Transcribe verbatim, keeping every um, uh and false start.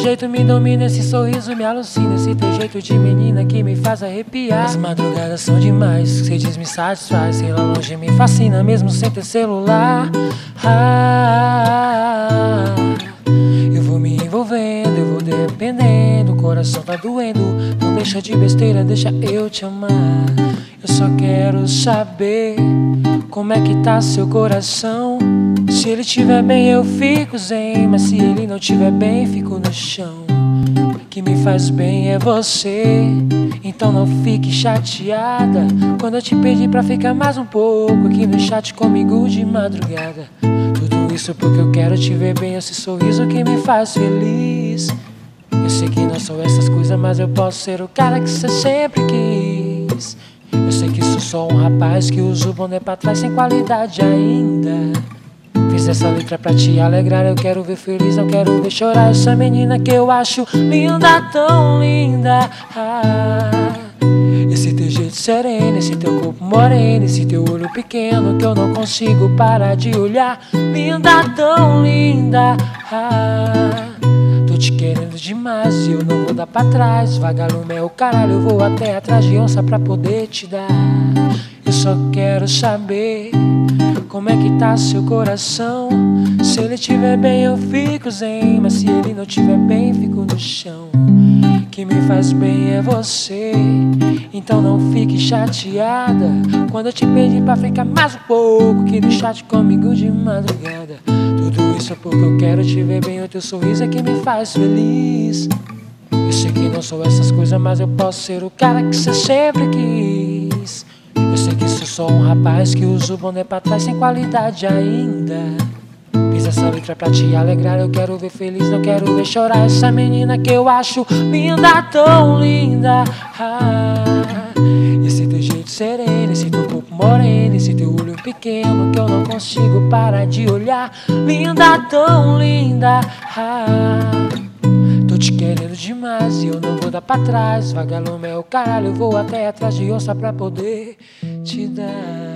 jeito me domina, esse sorriso me alucina, esse teu jeito de menina que me faz arrepiar. As madrugadas são demais, cê diz me satisfaz, sei lá longe me fascina mesmo sem ter celular. Ah, eu vou me envolvendo, eu vou dependendo, o coração tá doendo. Não deixa de besteira, deixa eu te amar. Eu só quero saber como é que tá seu coração. Se ele estiver bem eu fico zen, mas se ele não estiver bem fico no chão. O que me faz bem é você, então não fique chateada quando eu te pedi pra ficar mais um pouco aqui no chat comigo de madrugada. Tudo isso porque eu quero te ver bem, esse sorriso que me faz feliz. Eu sei que não são essas coisas, mas eu posso ser o cara que você sempre quis. Eu sei que sou só um rapaz que usa o boné pra trás sem qualidade ainda. Fiz essa letra pra te alegrar, eu quero ver feliz, não quero ver chorar. Essa menina que eu acho linda, tão linda. Ah, esse teu jeito sereno, esse teu corpo moreno, esse teu olho pequeno que eu não consigo parar de olhar. Linda, tão linda. Ah, tô te querendo demais e eu não vou dar pra trás. Vagalume é o caralho, eu vou até atrás de onça pra poder te dar. Eu só quero saber como é que tá seu coração. Se ele estiver bem eu fico zen, mas se ele não estiver bem fico no chão. O que me faz bem é você, então não fique chateada quando eu te pedi pra ficar mais um pouco aqui no chat comigo de madrugada. Tudo isso é porque eu quero te ver bem, o teu sorriso é que me faz feliz. Eu sei que não sou essas coisas, mas eu posso ser o cara que você sempre quis. Eu sei que sou só um rapaz que usa o boné pra trás sem qualidade ainda. Fiz essa letra pra te alegrar, eu quero ver feliz, não quero ver chorar. Essa menina que eu acho linda, tão linda. Ah, esse teu jeito sereno, esse teu corpo moreno, esse teu olho pequeno que eu não consigo parar de olhar. Linda, tão linda. Ah, tô te querendo demais e eu não vou dar pra trás. Vagalume é o caralho, eu vou até atrás de onça pra poder te dar.